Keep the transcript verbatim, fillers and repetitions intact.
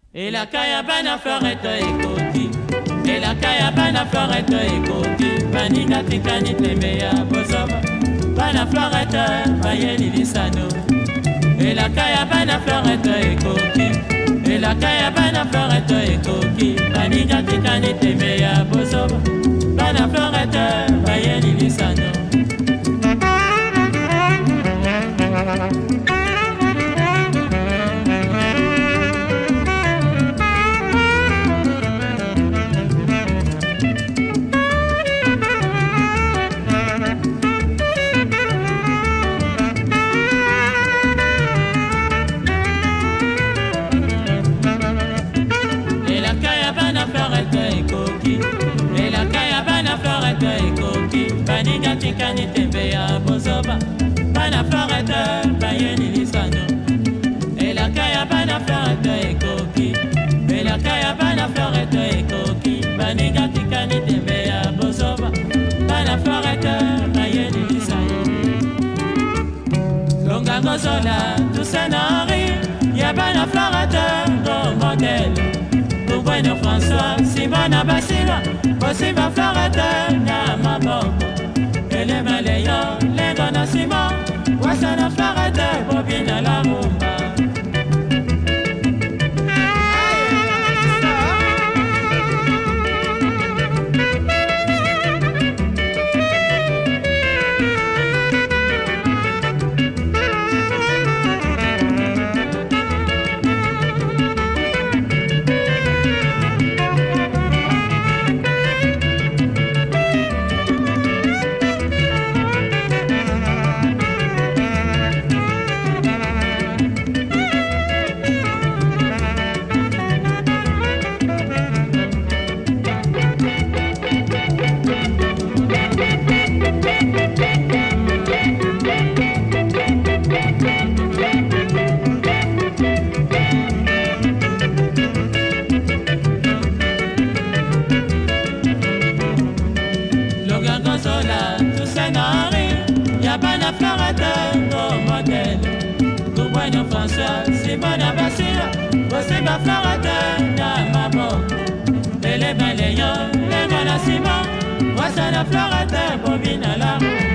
elaka ya bana florete ekoti, elaka ya bana florete ekoti, baninga tikani tembe ya bozoba, bana florete bayeli lisano, elaka ya bana florete ekoti, elaka ya bana florete ekoti, baninga tikani tembe ya bozoba, bana florete bayeli lisano. Baninga tikani tembe ya bozoba, bana florete bayeni lisano, elaka ya bana florete ekoki, elaka ya bana florete ekoki, baninga tikani tembe ya bozoba, bana florete bayeni lisano. Longa gozola tusenari ya bana florete go modèle, Bueno François Simona Basila Osimba florete na maboko, ele maleyo lengo na sima, wasana florete bobina la rumba. Bana florete go modèle, tout Bueno François Simona Basila Osimba florete na maboko, ele baleyo lengo na sima, wasana florete bobina la rumba.